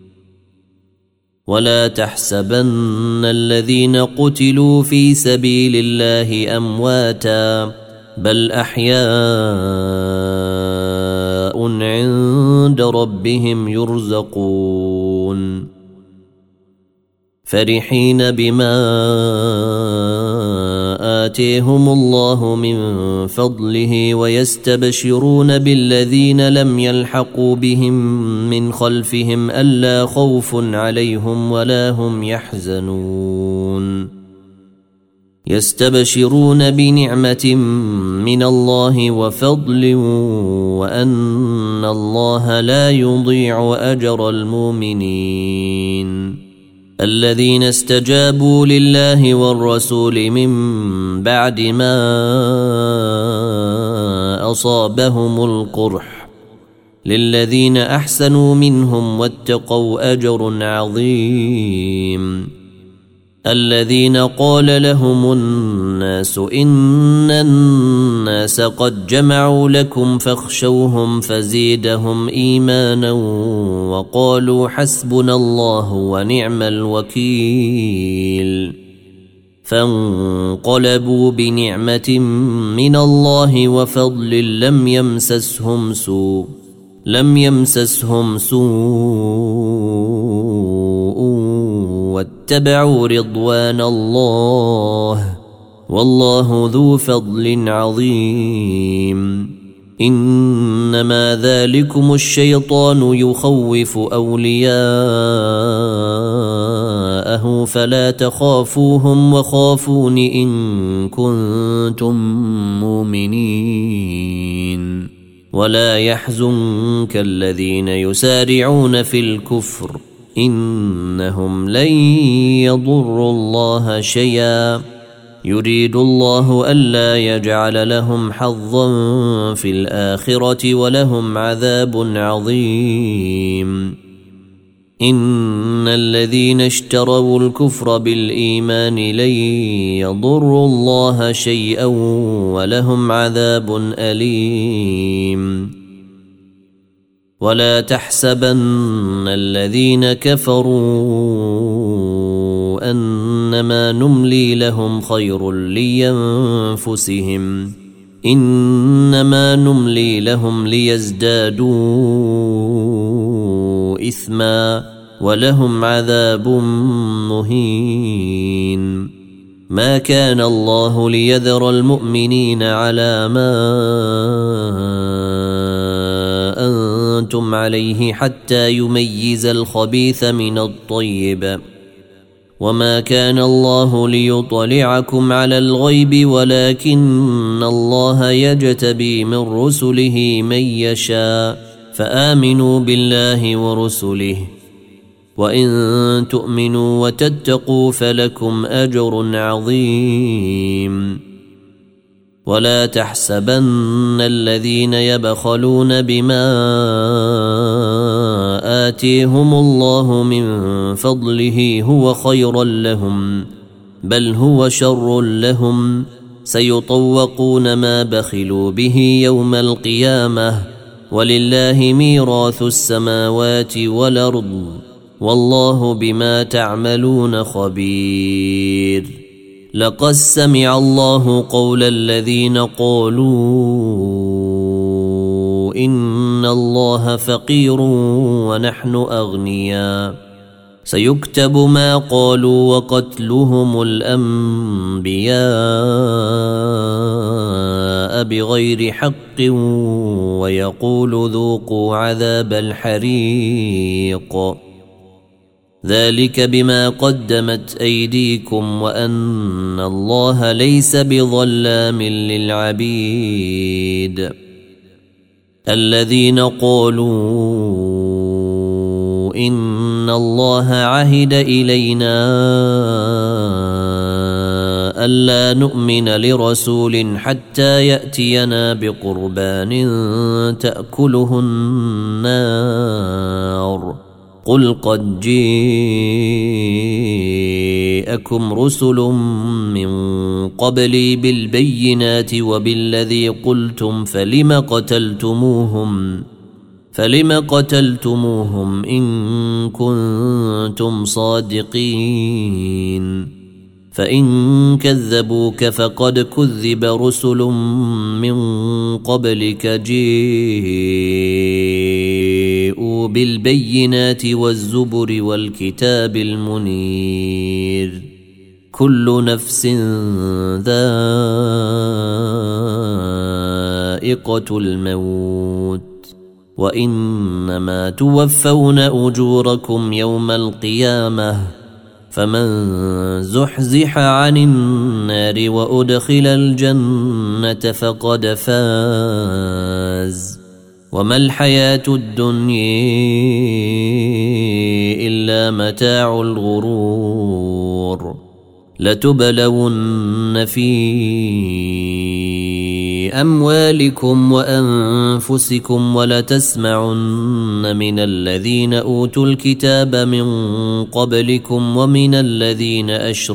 ولا تحسبن الذين قتلوا في سبيل الله أمواتا بل أحياء عند ربهم يرزقون فرحين بما آتيهم الله من فضله ويستبشرون بالذين لم يلحقوا بهم من خلفهم ألا خوف عليهم ولا هم يحزنون يستبشرون بنعمة من الله وفضل وأن الله لا يضيع أجر المؤمنين الذين استجابوا لله والرسول من بعد ما أصابهم القرح للذين أحسنوا منهم واتقوا أجر عظيم الذين قال لهم الناس إن الناس قد جمعوا لكم فاخشوهم فزيدهم إيمانا وقالوا حسبنا الله ونعم الوكيل فانقلبوا بنعمة من الله وفضل لم يمسسهم سوء واتبعوا رضوان الله والله ذو فضل عظيم إنما ذلكم الشيطان يخوف أولياءه فلا تخافوهم وخافون إن كنتم مؤمنين ولا يحزنك الذين يسارعون في الكفر إنهم لن يضروا الله شيئا يريد الله ألا يجعل لهم حظا في الآخرة ولهم عذاب عظيم. إن الذين اشتروا الكفر بالإيمان لن يضروا الله شيئا ولهم عذاب أليم. ولا تحسبن الذين كفروا أنما نملي لهم خير لأنفسهم إنما نملي لهم ليزدادوا إثما ولهم عذاب مهين. ما كان الله ليذر المؤمنين على ما أنتم عليه حتى يميز الخبيث من الطيب وما كان الله ليطلعكم على الغيب ولكن الله يجتبي من رسله من يشاء فآمنوا بالله ورسله وإن تؤمنوا وتتقوا فلكم أجر عظيم. ولا تحسبن الذين يبخلون بما آتيهم الله من فضله هو خيرا لهم بل هو شر لهم سيطوقون ما بخلوا به يوم القيامة ولله ميراث السماوات والأرض والله بما تعملون خبير. لقد سمع الله قول الذين قالوا إن الله فقير ونحن أغنياء سيكتب ما قالوا وقتلهم الأنبياء بغير حق ويقول ذوقوا عذاب الحريق ذلك بما قدمت أيديكم وأن الله ليس بظلام للعبيد. الذين قالوا إن الله عهد إلينا ألا نؤمن لرسول حتى يأتينا بقربان تأكله النار قل قد جاءكم رسل من قبلي بالبينات وبالذي قلتم فلم قتلتموهم إن كنتم صادقين فإن كذبوك فقد كذب رسل من قبلك جاءوا بالبينات والزبر والكتاب المنير كل نفس ذائقة الموت وإنما توفون أجوركم يوم القيامة فمن زحزح عن النار وأدخل الجنة فقد فاز وما الحياة الدنيا إلا متاع الغرور لتبلون في أموالكم وأنفسكم ولتسمعن من الذين أوتوا الكتاب من قبلكم ومن الذين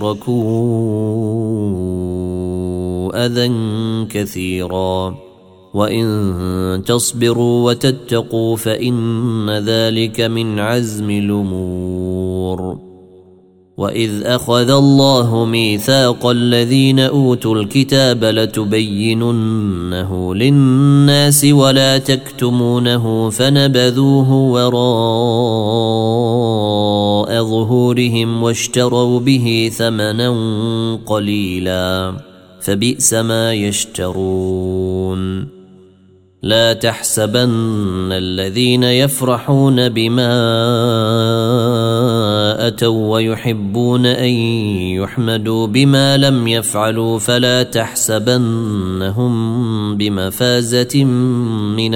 أشركوا أذى كثيرا وإن تصبروا وتتقوا فإن ذلك من عزم الأمور. وإذ أخذ الله ميثاق الذين أوتوا الكتاب لتبيننه للناس ولا تكتمونه فنبذوه وراء ظهورهم واشتروا به ثمنا قليلا فبئس ما يشترون. لا تحسبن الذين يفرحون بما أتوا ويحبون أن يحمدوا بما لم يفعلوا فلا تحسبنهم بمفازة من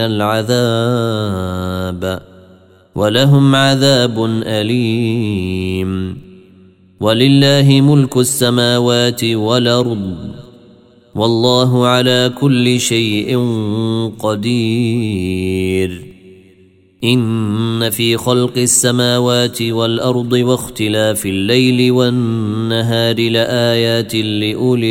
العذاب ولهم عذاب أليم. ولله ملك السماوات والأرض والله على كل شيء قدير. إن في خلق السماوات والأرض واختلاف الليل والنهار لآيات لأولي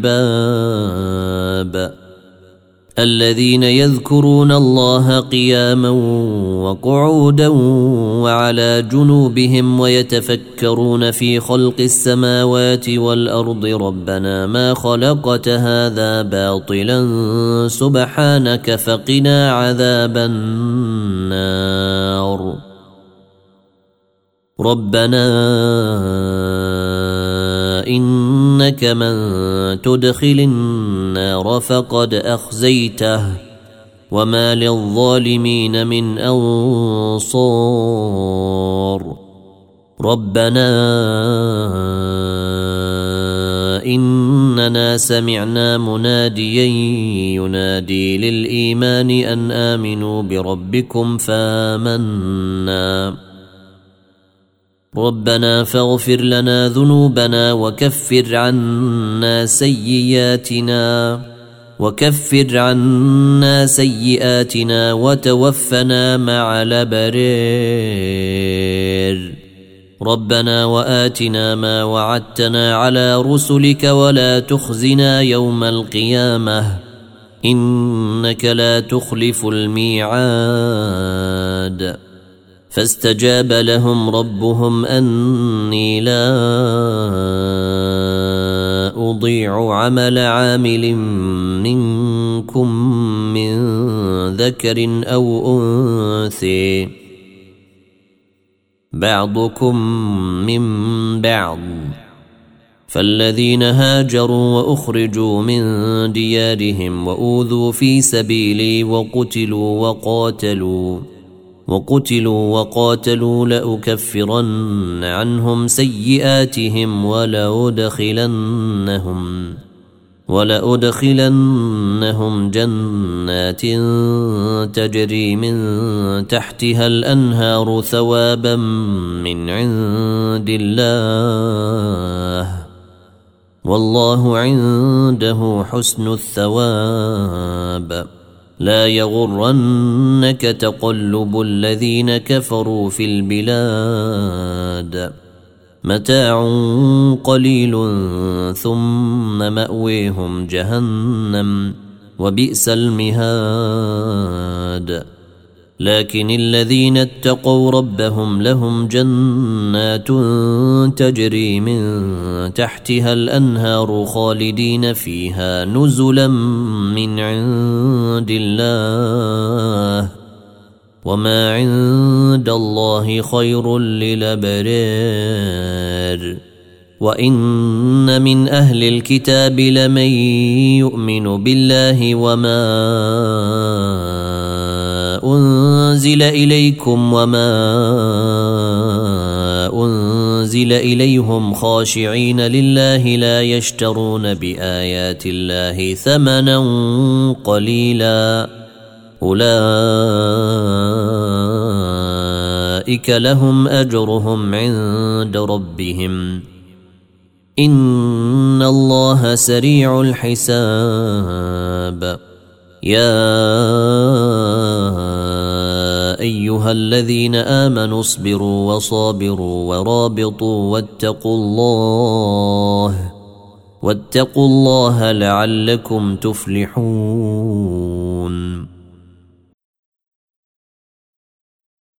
الألباب الذين يذكرون الله قياما وقعودا وعلى جنوبهم ويتفكرون في خلق السماوات والأرض ربنا ما خلقت هذا باطلا سبحانك فقنا عذاب النار. ربنا إنك من تدخل النار فقد أخزيته وما للظالمين من أنصار. ربنا إننا سمعنا مناديا ينادي للإيمان أن آمنوا بربكم فآمنا. ربنا فاغفر لنا ذنوبنا وكفر عنا سيئاتنا وتوفنا مع الأبرار. ربنا وآتنا ما وعدتنا على رسلك ولا تخزنا يوم القيامة إنك لا تخلف الميعاد. فاستجاب لهم ربهم أني لا أضيع عمل عامل منكم من ذكر أو أنثى بعضكم من بعض. فالذين هاجروا وأخرجوا من ديارهم وأوذوا في سبيلي وقتلوا وقاتلوا لأكفرن عنهم سيئاتهم ولأدخلنهم جنات تجري من تحتها الأنهار ثوابا من عند الله والله عنده حسن الثواب. لا يغرنك تقلب الذين كفروا في البلاد متاع قليل ثم مأويهم جهنم وبئس المهاد. لكن الذين اتقوا ربهم لهم جنات تجري من تحتها الأنهار خالدين فيها نزلا من عند الله وما عند الله خير للأبرار. وإن من أهل الكتاب لمن يؤمن بالله وما أنزل إليكم وما أنزل إليهم خاشعين لله لا يشترون بآيات الله ثمنا قليلا أولئك لهم أجرهم عند ربهم إن الله سريع الحساب. يا أيها الذين آمنوا اصبروا وصابروا ورابطوا واتقوا الله لعلكم تفلحون.